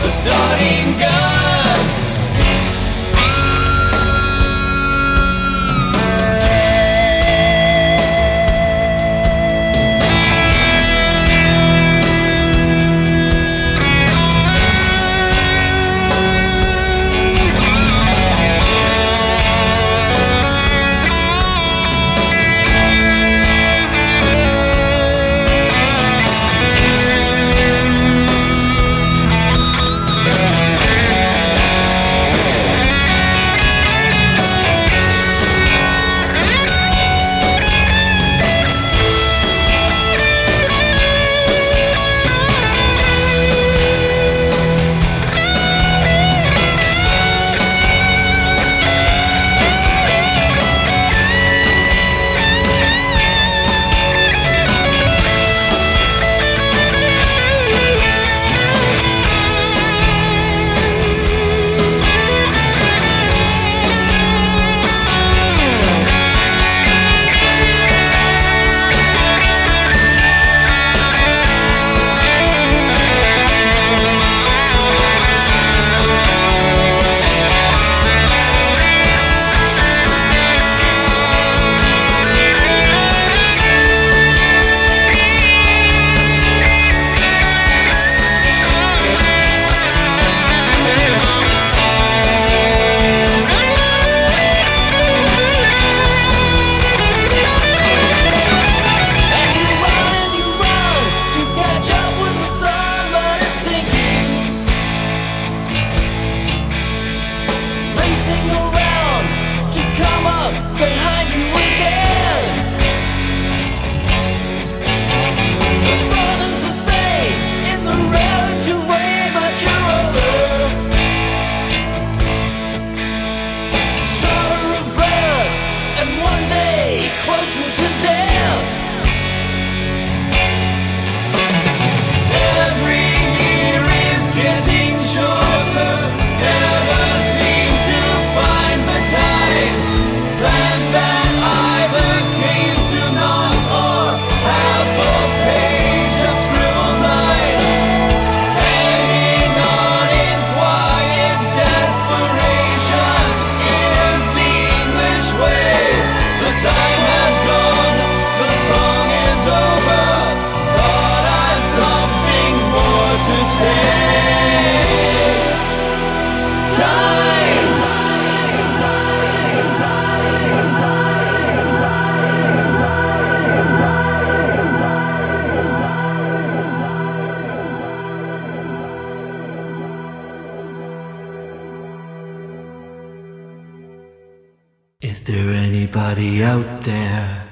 the starting gun. Behind you again. The sun is the same in the relative way, but you're over. Shorter of breath, and one day closer to death. Every year is getting shorter. Never seem to find the time. Plans that either came to naught or half a page of scribbled lines, hanging on in quiet desperation is the English way. The time has gone, the song is over. Thought I'd something more to say. Is there anybody out there?